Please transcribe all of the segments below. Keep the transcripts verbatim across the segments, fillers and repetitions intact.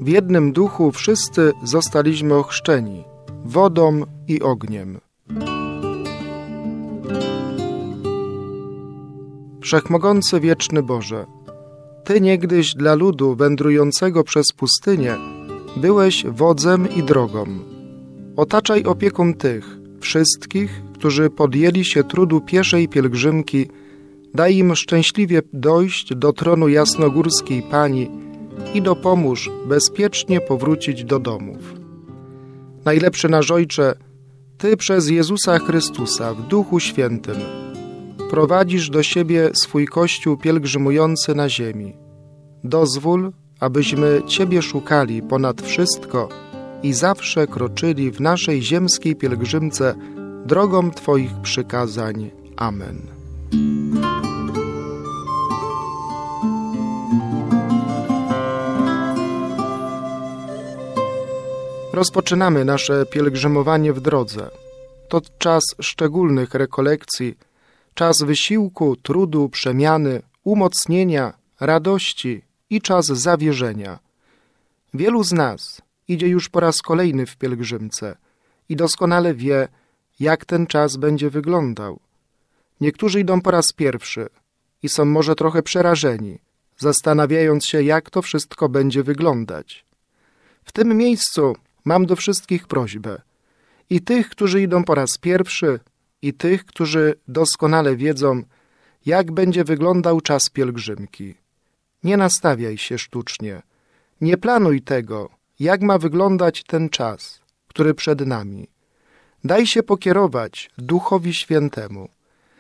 w jednym duchu wszyscy zostaliśmy ochrzczeni, wodą i ogniem. Wszechmogący wieczny Boże, Ty niegdyś dla ludu wędrującego przez pustynię byłeś wodzem i drogą. Otaczaj opieką tych wszystkich, którzy podjęli się trudu pieszej pielgrzymki. Daj im szczęśliwie dojść do tronu jasnogórskiej Pani i dopomóż bezpiecznie powrócić do domów. Najlepszy nasz Ojcze, Ty przez Jezusa Chrystusa w Duchu Świętym prowadzisz do siebie swój Kościół pielgrzymujący na ziemi. Dozwól, abyśmy Ciebie szukali ponad wszystko i zawsze kroczyli w naszej ziemskiej pielgrzymce drogą Twoich przykazań. Amen. Rozpoczynamy nasze pielgrzymowanie w drodze. To czas szczególnych rekolekcji, czas wysiłku, trudu, przemiany, umocnienia, radości i czas zawierzenia. Wielu z nas idzie już po raz kolejny w pielgrzymce i doskonale wie, jak ten czas będzie wyglądał. Niektórzy idą po raz pierwszy i są może trochę przerażeni, zastanawiając się, jak to wszystko będzie wyglądać. W tym miejscu mam do wszystkich prośbę. I tych, którzy idą po raz pierwszy, i tych, którzy doskonale wiedzą, jak będzie wyglądał czas pielgrzymki. Nie nastawiaj się sztucznie. Nie planuj tego, jak ma wyglądać ten czas, który przed nami. Daj się pokierować Duchowi Świętemu.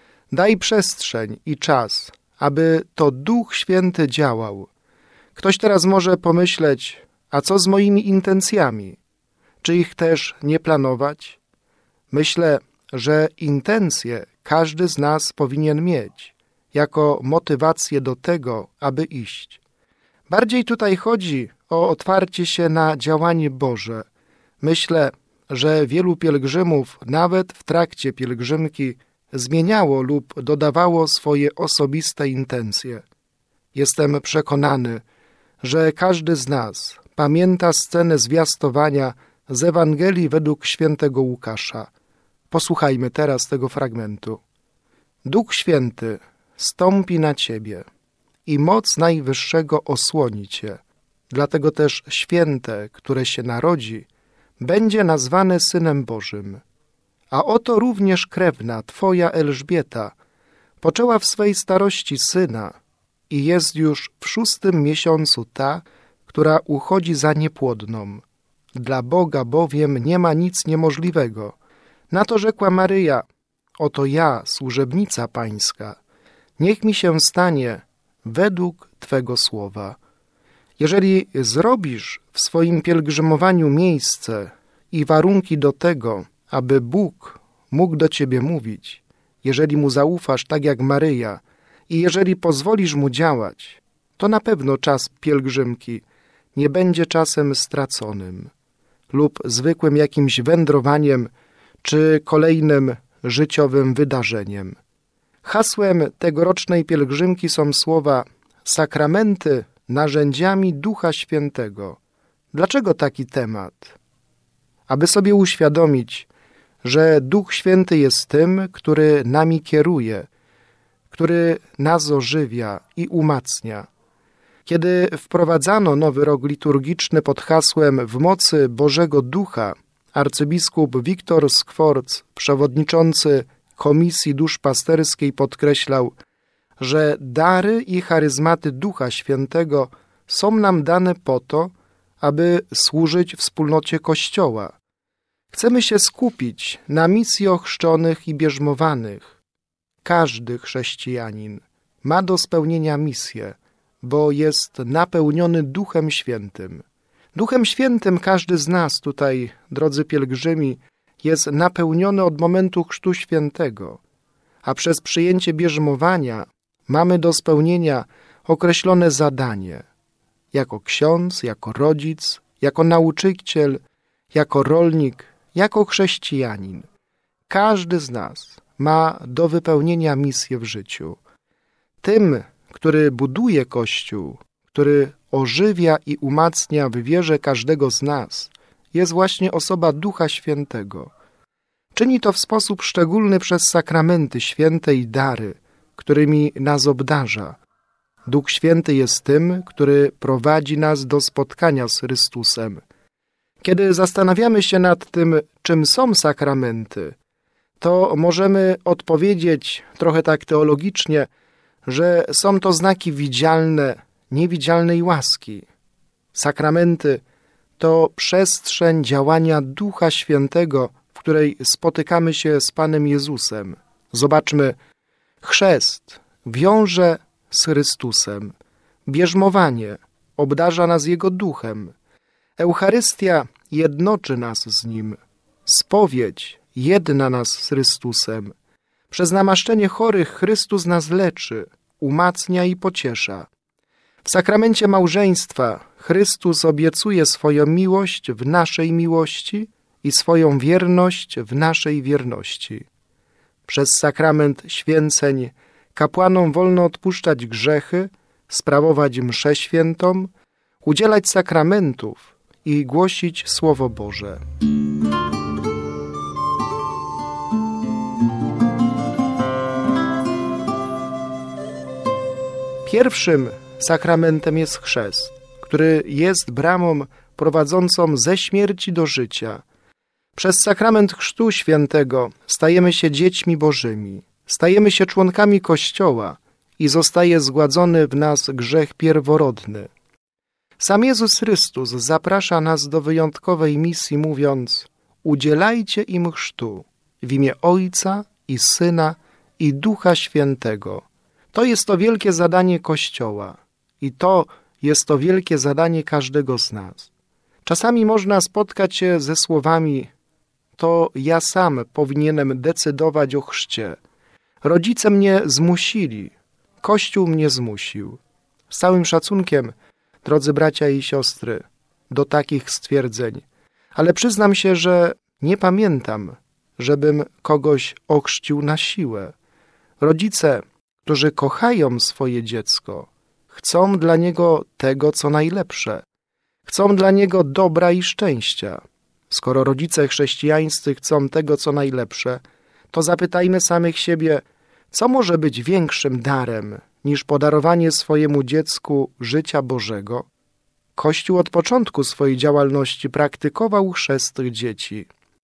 Daj przestrzeń i czas, aby to Duch Święty działał. Ktoś teraz może pomyśleć, a co z moimi intencjami? Czy ich też nie planować? Myślę, że intencje każdy z nas powinien mieć jako motywację do tego, aby iść. Bardziej tutaj chodzi o otwarcie się na działanie Boże. Myślę, że wielu pielgrzymów nawet w trakcie pielgrzymki zmieniało lub dodawało swoje osobiste intencje. Jestem przekonany, że każdy z nas pamięta scenę zwiastowania z Ewangelii według świętego Łukasza. Posłuchajmy teraz tego fragmentu. Duch Święty stąpi na Ciebie i moc Najwyższego osłoni Cię. Dlatego też święte, które się narodzi, będzie nazwane Synem Bożym. A oto również krewna Twoja Elżbieta poczęła w swej starości syna i jest już w szóstym miesiącu ta, która uchodzi za niepłodną. Dla Boga bowiem nie ma nic niemożliwego. Na to rzekła Maryja, oto ja, służebnica Pańska, niech mi się stanie według Twego słowa. Jeżeli zrobisz w swoim pielgrzymowaniu miejsce i warunki do tego, aby Bóg mógł do Ciebie mówić, jeżeli Mu zaufasz tak jak Maryja i jeżeli pozwolisz Mu działać, to na pewno czas pielgrzymki nie będzie czasem straconym lub zwykłym jakimś wędrowaniem czy kolejnym życiowym wydarzeniem. Hasłem tegorocznej pielgrzymki są słowa sakramenty narzędziami Ducha Świętego. Dlaczego taki temat? Aby sobie uświadomić, że Duch Święty jest tym, który nami kieruje, który nas ożywia i umacnia. Kiedy wprowadzano nowy rok liturgiczny pod hasłem w mocy Bożego Ducha, arcybiskup Wiktor Skworc, przewodniczący Komisji Duszpasterskiej, podkreślał, że dary i charyzmaty Ducha Świętego są nam dane po to, aby służyć wspólnocie Kościoła. Chcemy się skupić na misji ochrzczonych i bierzmowanych. Każdy chrześcijanin ma do spełnienia misję, bo jest napełniony Duchem Świętym. Duchem Świętym każdy z nas tutaj, drodzy pielgrzymi, jest napełniony od momentu Chrztu Świętego, a przez przyjęcie bierzmowania mamy do spełnienia określone zadanie. Jako ksiądz, jako rodzic, jako nauczyciel, jako rolnik, jako chrześcijanin. Każdy z nas ma do wypełnienia misję w życiu. Tym, który buduje Kościół, który ożywia i umacnia w wierze każdego z nas, jest właśnie osoba Ducha Świętego. Czyni to w sposób szczególny przez sakramenty święte i dary, którymi nas obdarza. Duch Święty jest tym, który prowadzi nas do spotkania z Chrystusem. Kiedy zastanawiamy się nad tym, czym są sakramenty, to możemy odpowiedzieć trochę tak teologicznie, że są to znaki widzialne, niewidzialnej łaski. Sakramenty to przestrzeń działania Ducha Świętego, w której spotykamy się z Panem Jezusem. Zobaczmy, chrzest wiąże z Chrystusem, bierzmowanie obdarza nas Jego Duchem, Eucharystia jednoczy nas z Nim, spowiedź jedna nas z Chrystusem. Przez namaszczenie chorych Chrystus nas leczy, umacnia i pociesza. W sakramencie małżeństwa Chrystus obiecuje swoją miłość w naszej miłości i swoją wierność w naszej wierności. Przez sakrament święceń kapłanom wolno odpuszczać grzechy, sprawować mszę świętą, udzielać sakramentów i głosić Słowo Boże. Pierwszym sakramentem jest chrzest, który jest bramą prowadzącą ze śmierci do życia. Przez sakrament Chrztu Świętego stajemy się dziećmi Bożymi, stajemy się członkami Kościoła i zostaje zgładzony w nas grzech pierworodny. Sam Jezus Chrystus zaprasza nas do wyjątkowej misji, mówiąc: udzielajcie im chrztu w imię Ojca i Syna i Ducha Świętego. To jest to wielkie zadanie Kościoła i to jest to wielkie zadanie każdego z nas. Czasami można spotkać się ze słowami: to ja sam powinienem decydować o chrzcie. Rodzice mnie zmusili, Kościół mnie zmusił. Z całym szacunkiem, drodzy bracia i siostry, do takich stwierdzeń, ale przyznam się, że nie pamiętam, żebym kogoś ochrzcił na siłę. Rodzice, którzy kochają swoje dziecko, chcą dla niego tego, co najlepsze. Chcą dla niego dobra i szczęścia. Skoro rodzice chrześcijańscy chcą tego, co najlepsze, to zapytajmy samych siebie, co może być większym darem niż podarowanie swojemu dziecku życia Bożego? Kościół od początku swojej działalności praktykował chrzest dzieci.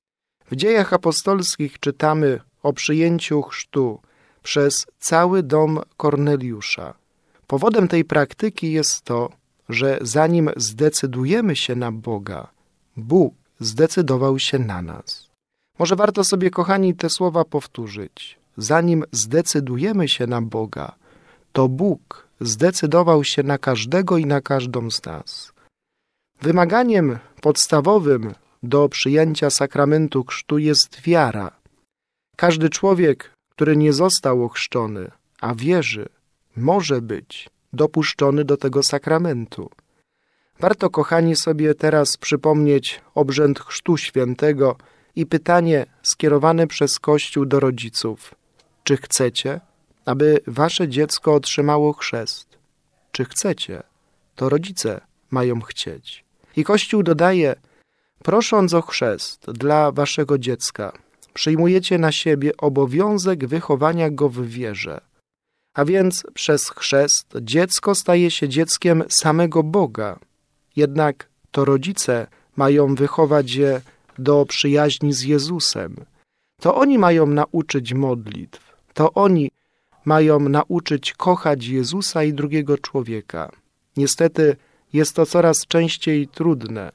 W Dziejach Apostolskich czytamy o przyjęciu chrztu przez cały dom Korneliusza. Powodem tej praktyki jest to, że zanim zdecydujemy się na Boga, Bóg zdecydował się na nas. Może warto sobie, kochani, te słowa powtórzyć. Zanim zdecydujemy się na Boga, to Bóg zdecydował się na każdego i na każdą z nas. Wymaganiem podstawowym do przyjęcia sakramentu chrztu jest wiara. Każdy człowiek, który nie został ochrzczony, a wierzy, może być dopuszczony do tego sakramentu. Warto, kochani, sobie teraz przypomnieć obrzęd Chrztu Świętego i pytanie skierowane przez Kościół do rodziców. Czy chcecie, aby wasze dziecko otrzymało chrzest? Czy chcecie? To rodzice mają chcieć. I Kościół dodaje, prosząc o chrzest dla waszego dziecka, przyjmujecie na siebie obowiązek wychowania go w wierze. A więc przez chrzest dziecko staje się dzieckiem samego Boga. Jednak to rodzice mają wychować je do przyjaźni z Jezusem. To oni mają nauczyć modlitw. To oni mają nauczyć kochać Jezusa i drugiego człowieka. Niestety jest to coraz częściej trudne,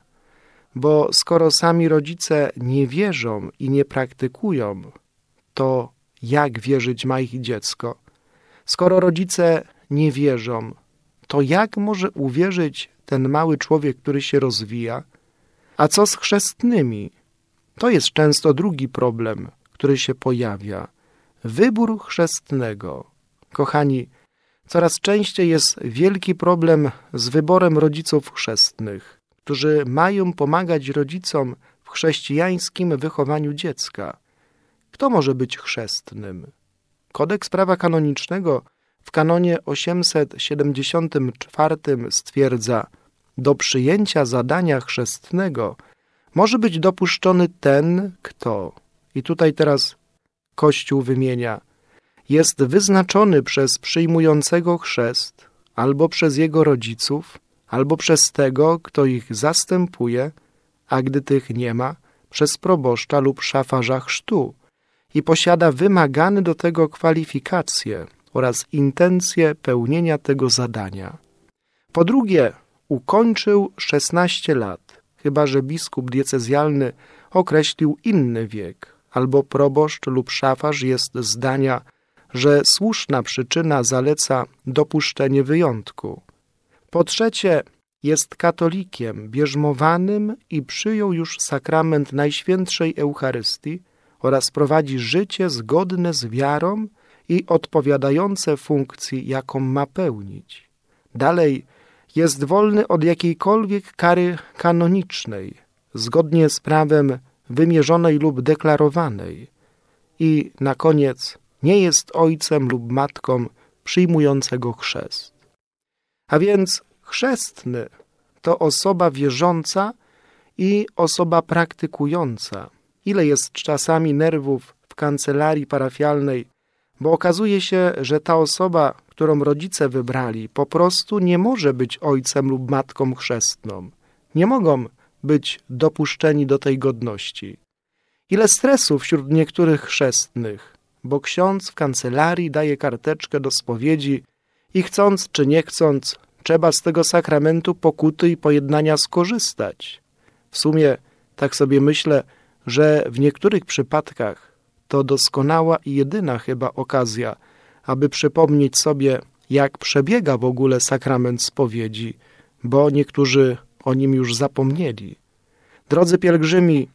bo skoro sami rodzice nie wierzą i nie praktykują, to jak wierzyć ma ich dziecko? Skoro rodzice nie wierzą, to jak może uwierzyć ten mały człowiek, który się rozwija? A co z chrzestnymi? To jest często drugi problem, który się pojawia. Wybór chrzestnego. Kochani, coraz częściej jest wielki problem z wyborem rodziców chrzestnych, którzy mają pomagać rodzicom w chrześcijańskim wychowaniu dziecka. Kto może być chrzestnym? Kodeks prawa kanonicznego w kanonie osiemset siedemdziesiątym czwartym stwierdza: do przyjęcia zadania chrzestnego może być dopuszczony ten, kto, i tutaj teraz Kościół wymienia, jest wyznaczony przez przyjmującego chrzest, albo przez jego rodziców, albo przez tego, kto ich zastępuje, a gdy tych nie ma, przez proboszcza lub szafarza chrztu i posiada wymagane do tego kwalifikacje oraz intencje pełnienia tego zadania. Po drugie, ukończył szesnaście lat, chyba że biskup diecezjalny określił inny wiek, albo proboszcz lub szafarz jest zdania, że słuszna przyczyna zaleca dopuszczenie wyjątku. Po trzecie, jest katolikiem bierzmowanym i przyjął już sakrament Najświętszej Eucharystii oraz prowadzi życie zgodne z wiarą i odpowiadające funkcji, jaką ma pełnić. Dalej, jest wolny od jakiejkolwiek kary kanonicznej, zgodnie z prawem wymierzonej lub deklarowanej. I na koniec, nie jest ojcem lub matką przyjmującego chrzest. A więc chrzestny to osoba wierząca i osoba praktykująca. Ile jest czasami nerwów w kancelarii parafialnej, bo okazuje się, że ta osoba, którą rodzice wybrali, po prostu nie może być ojcem lub matką chrzestną. Nie mogą być dopuszczeni do tej godności. Ile stresu wśród niektórych chrzestnych, bo ksiądz w kancelarii daje karteczkę do spowiedzi i chcąc czy nie chcąc, trzeba z tego sakramentu pokuty i pojednania skorzystać. W sumie, tak sobie myślę, że w niektórych przypadkach to doskonała i jedyna chyba okazja, aby przypomnieć sobie, jak przebiega w ogóle sakrament spowiedzi, bo niektórzy o nim już zapomnieli. Drodzy pielgrzymi,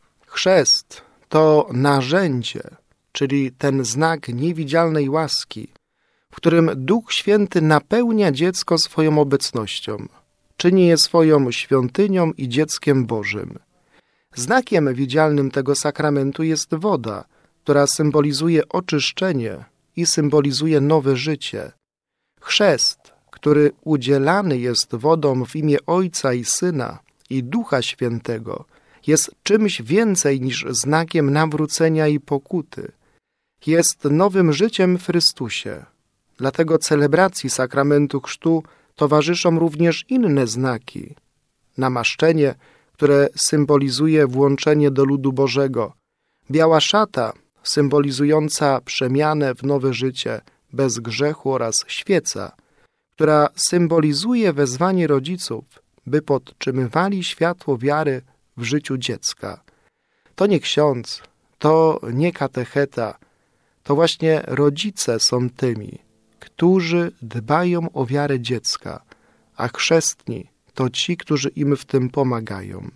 chrzest to narzędzie, czyli ten znak niewidzialnej łaski, w którym Duch Święty napełnia dziecko swoją obecnością, czyni je swoją świątynią i dzieckiem Bożym. Znakiem widzialnym tego sakramentu jest woda, która symbolizuje oczyszczenie i symbolizuje nowe życie. Chrzest, który udzielany jest wodą w imię Ojca i Syna i Ducha Świętego, jest czymś więcej niż znakiem nawrócenia i pokuty. Jest nowym życiem w Chrystusie. Dlatego celebracji sakramentu chrztu towarzyszą również inne znaki. Namaszczenie, które symbolizuje włączenie do ludu Bożego. Biała szata, symbolizująca przemianę w nowe życie bez grzechu oraz świeca, która symbolizuje wezwanie rodziców, by podtrzymywali światło wiary w życiu dziecka. To nie ksiądz, to nie katecheta, to właśnie rodzice są tymi, którzy dbają o wiarę dziecka, a chrzestni to ci, którzy im w tym pomagają.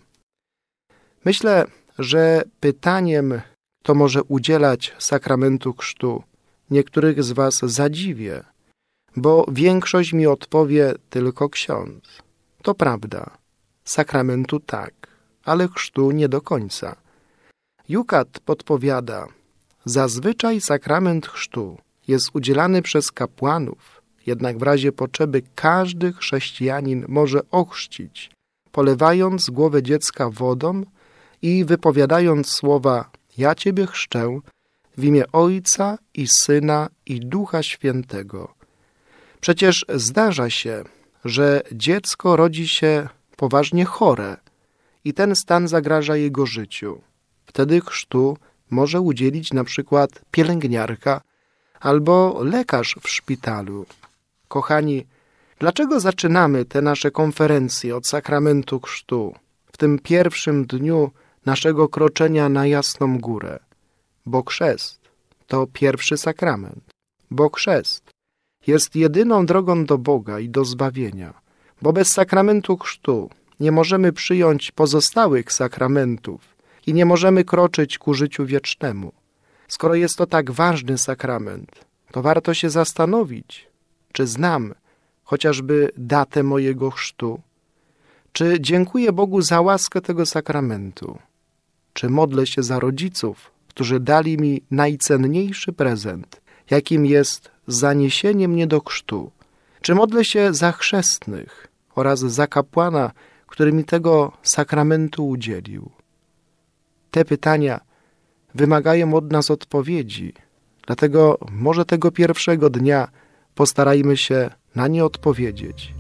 Myślę, że pytaniem, kto może udzielać sakramentu chrztu, niektórych z was zadziwię, bo większość mi odpowie tylko ksiądz. To prawda, sakramentu tak, ale chrztu nie do końca. Jukat podpowiada, zazwyczaj sakrament chrztu jest udzielany przez kapłanów, jednak w razie potrzeby każdy chrześcijanin może ochrzcić, polewając głowę dziecka wodą i wypowiadając słowa ja Ciebie chrzczę w imię Ojca i Syna i Ducha Świętego. Przecież zdarza się, że dziecko rodzi się poważnie chore i ten stan zagraża jego życiu. Wtedy chrztu może udzielić na przykład pielęgniarka albo lekarz w szpitalu. Kochani, dlaczego zaczynamy te nasze konferencje od sakramentu chrztu w tym pierwszym dniu naszego kroczenia na Jasną Górę? Bo chrzest to pierwszy sakrament. Bo chrzest jest jedyną drogą do Boga i do zbawienia. Bo bez sakramentu chrztu nie możemy przyjąć pozostałych sakramentów i nie możemy kroczyć ku życiu wiecznemu. Skoro jest to tak ważny sakrament, to warto się zastanowić, czy znam chociażby datę mojego chrztu, czy dziękuję Bogu za łaskę tego sakramentu, czy modlę się za rodziców, którzy dali mi najcenniejszy prezent, jakim jest zaniesienie mnie do chrztu? Czy modlę się za chrzestnych oraz za kapłana, który mi tego sakramentu udzielił? Te pytania wymagają od nas odpowiedzi, dlatego może tego pierwszego dnia postarajmy się na nie odpowiedzieć.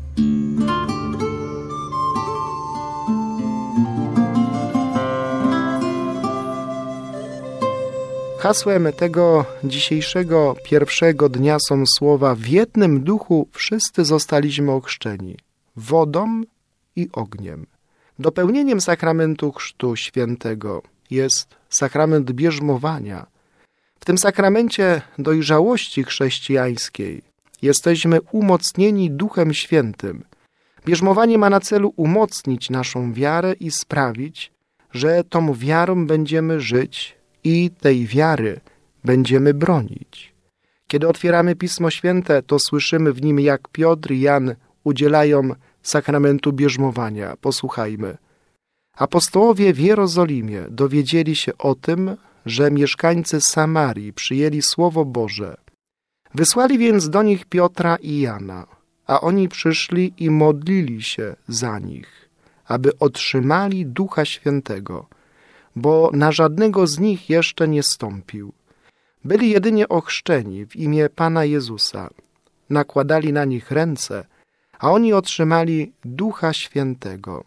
Hasłem tego dzisiejszego pierwszego dnia są słowa: w jednym duchu wszyscy zostaliśmy ochrzczeni, wodą i ogniem. Dopełnieniem sakramentu Chrztu Świętego jest sakrament bierzmowania. W tym sakramencie dojrzałości chrześcijańskiej jesteśmy umocnieni Duchem Świętym. Bierzmowanie ma na celu umocnić naszą wiarę i sprawić, że tą wiarą będziemy żyć i tej wiary będziemy bronić. Kiedy otwieramy Pismo Święte, to słyszymy w nim, jak Piotr i Jan udzielają sakramentu bierzmowania. Posłuchajmy. Apostołowie w Jerozolimie dowiedzieli się o tym, że mieszkańcy Samarii przyjęli Słowo Boże. Wysłali więc do nich Piotra i Jana, a oni przyszli i modlili się za nich, aby otrzymali Ducha Świętego, bo na żadnego z nich jeszcze nie stąpił. Byli jedynie ochrzczeni w imię Pana Jezusa. Nakładali na nich ręce, a oni otrzymali Ducha Świętego.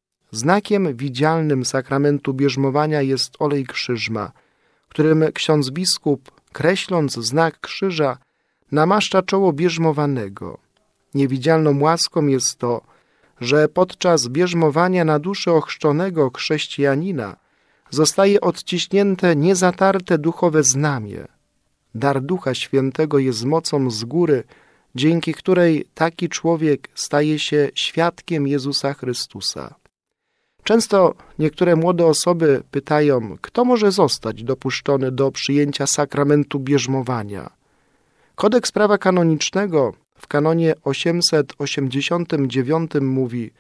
Znakiem widzialnym sakramentu bierzmowania jest olej krzyżma, którym ksiądz biskup, kreśląc znak krzyża, namaszcza czoło bierzmowanego. Niewidzialną łaską jest to, że podczas bierzmowania na duszę ochrzczonego chrześcijanina zostaje odciśnięte niezatarte duchowe znamie. Dar Ducha Świętego jest mocą z góry, dzięki której taki człowiek staje się świadkiem Jezusa Chrystusa. Często niektóre młode osoby pytają, kto może zostać dopuszczony do przyjęcia sakramentu bierzmowania. Kodeks prawa kanonicznego w kanonie osiemset osiemdziesiątym dziewiątym mówi: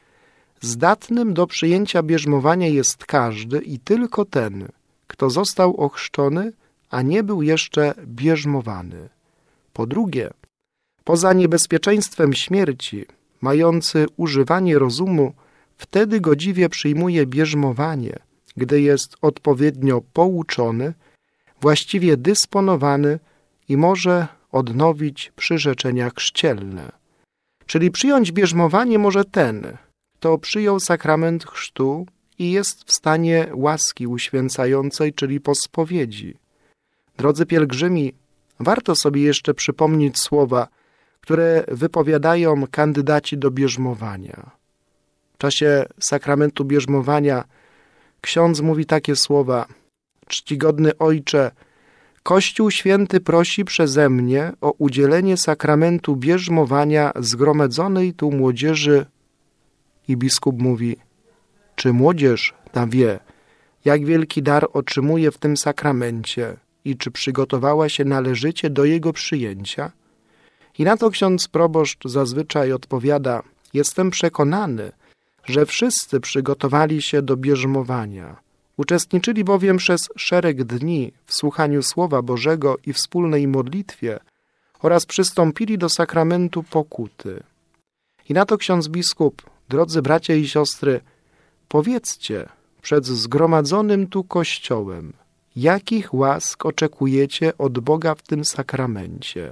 zdatnym do przyjęcia bierzmowania jest każdy i tylko ten, kto został ochrzczony, a nie był jeszcze bierzmowany. Po drugie, poza niebezpieczeństwem śmierci, mający używanie rozumu, wtedy godziwie przyjmuje bierzmowanie, gdy jest odpowiednio pouczony, właściwie dysponowany i może odnowić przyrzeczenia chrzcielne. Czyli przyjąć bierzmowanie może ten, kto przyjął sakrament chrztu i jest w stanie łaski uświęcającej, czyli po spowiedzi. Drodzy pielgrzymi, warto sobie jeszcze przypomnieć słowa, które wypowiadają kandydaci do bierzmowania. W czasie sakramentu bierzmowania ksiądz mówi takie słowa: czcigodny ojcze, Kościół Święty prosi przeze mnie o udzielenie sakramentu bierzmowania zgromadzonej tu młodzieży. I biskup mówi: czy młodzież ta wie, jak wielki dar otrzymuje w tym sakramencie i czy przygotowała się należycie do jego przyjęcia? I na to ksiądz proboszcz zazwyczaj odpowiada: jestem przekonany, że wszyscy przygotowali się do bierzmowania. Uczestniczyli bowiem przez szereg dni w słuchaniu Słowa Bożego i wspólnej modlitwie oraz przystąpili do sakramentu pokuty. I na to ksiądz biskup: drodzy bracia i siostry, powiedzcie przed zgromadzonym tu Kościołem, jakich łask oczekujecie od Boga w tym sakramencie.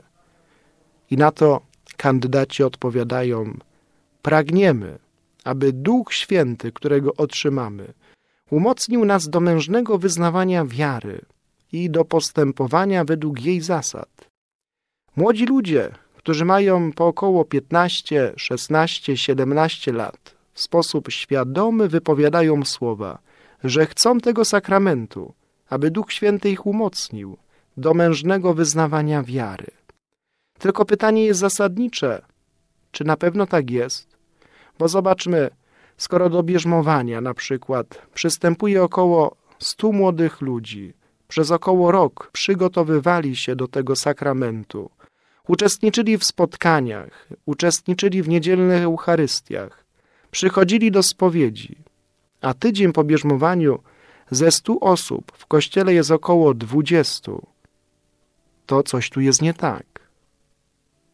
I na to kandydaci odpowiadają: pragniemy, aby Duch Święty, którego otrzymamy, umocnił nas do mężnego wyznawania wiary i do postępowania według jej zasad. Młodzi ludzie, którzy mają po około piętnaście, szesnaście, siedemnaście lat, w sposób świadomy wypowiadają słowa, że chcą tego sakramentu, aby Duch Święty ich umocnił do mężnego wyznawania wiary. Tylko pytanie jest zasadnicze, czy na pewno tak jest? Bo zobaczmy, skoro do bierzmowania na przykład przystępuje około stu młodych ludzi, przez około rok przygotowywali się do tego sakramentu, uczestniczyli w spotkaniach, uczestniczyli w niedzielnych Eucharystiach, przychodzili do spowiedzi, a tydzień po bierzmowaniu ze stu osób w kościele jest około dwudziestu, to coś tu jest nie tak.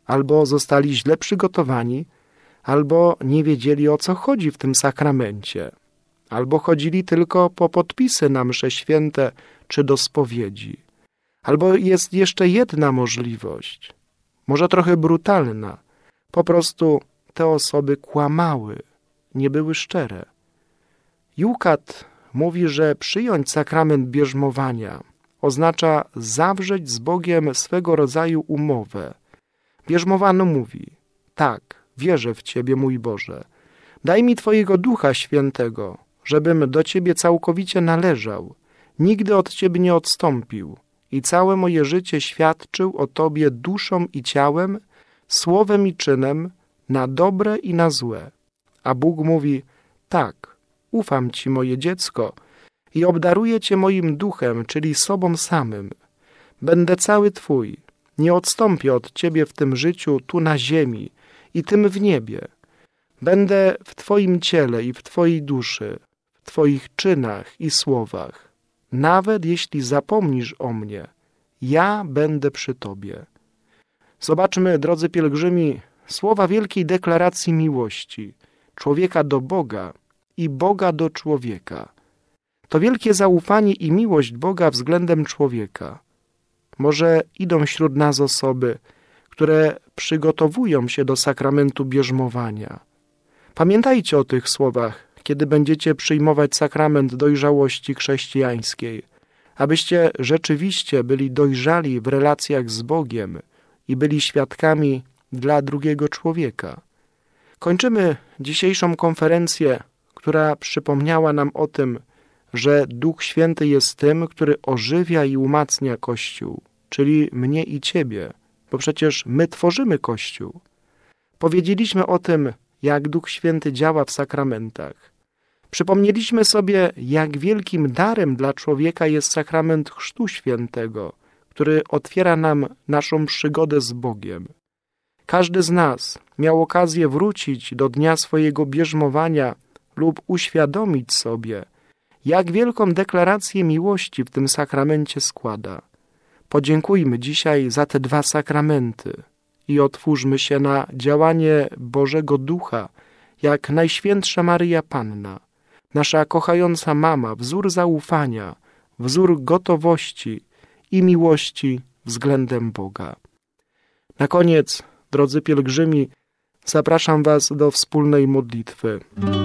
albo zostali źle przygotowani, albo nie wiedzieli, o co chodzi w tym sakramencie, albo chodzili tylko po podpisy na msze święte czy do spowiedzi. Albo jest jeszcze jedna możliwość, może trochę brutalna. Po prostu te osoby kłamały, nie były szczere. Jukat mówi, że przyjąć sakrament bierzmowania oznacza zawrzeć z Bogiem swego rodzaju umowę. Bierzmowano mówi: tak, wierzę w Ciebie, mój Boże. Daj mi Twojego Ducha Świętego, żebym do Ciebie całkowicie należał, nigdy od Ciebie nie odstąpił i całe moje życie świadczył o Tobie duszą i ciałem, słowem i czynem, na dobre i na złe. A Bóg mówi: tak, ufam Ci, moje dziecko, i obdaruję Cię moim duchem, czyli sobą samym. Będę cały Twój, nie odstąpię od Ciebie w tym życiu tu na ziemi i tym w niebie. Będę w Twoim ciele i w Twojej duszy, w Twoich czynach i słowach. Nawet jeśli zapomnisz o mnie, ja będę przy Tobie. Zobaczmy, drodzy pielgrzymi, słowa wielkiej deklaracji miłości człowieka do Boga i Boga do człowieka. To wielkie zaufanie i miłość Boga względem człowieka. Może idą wśród nas osoby, które przygotowują się do sakramentu bierzmowania. Pamiętajcie o tych słowach, kiedy będziecie przyjmować sakrament dojrzałości chrześcijańskiej, abyście rzeczywiście byli dojrzali w relacjach z Bogiem i byli świadkami dla drugiego człowieka. Kończymy dzisiejszą konferencję, która przypomniała nam o tym, że Duch Święty jest tym, który ożywia i umacnia Kościół, czyli mnie i Ciebie, bo przecież my tworzymy Kościół. Powiedzieliśmy o tym, jak Duch Święty działa w sakramentach. Przypomnieliśmy sobie, jak wielkim darem dla człowieka jest sakrament Chrztu Świętego, który otwiera nam naszą przygodę z Bogiem. Każdy z nas miał okazję wrócić do dnia swojego bierzmowania lub uświadomić sobie, jak wielką deklarację miłości w tym sakramencie składa. Podziękujmy dzisiaj za te dwa sakramenty i otwórzmy się na działanie Bożego Ducha, jak Najświętsza Maryja Panna, nasza kochająca mama, wzór zaufania, wzór gotowości i miłości względem Boga. Na koniec, drodzy pielgrzymi, zapraszam Was do wspólnej modlitwy.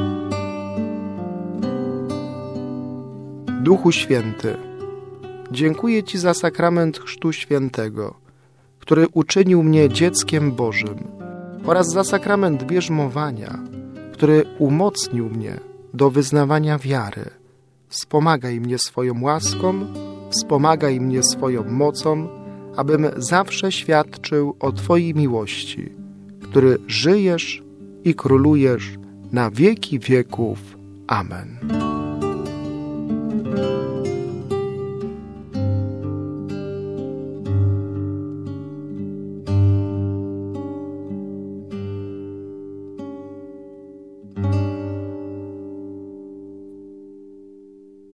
Duchu Święty, dziękuję Ci za sakrament Chrztu Świętego, który uczynił mnie dzieckiem Bożym, oraz za sakrament bierzmowania, który umocnił mnie do wyznawania wiary. Wspomagaj mnie swoją łaską, wspomagaj mnie swoją mocą, abym zawsze świadczył o Twojej miłości, który żyjesz i królujesz na wieki wieków. Amen.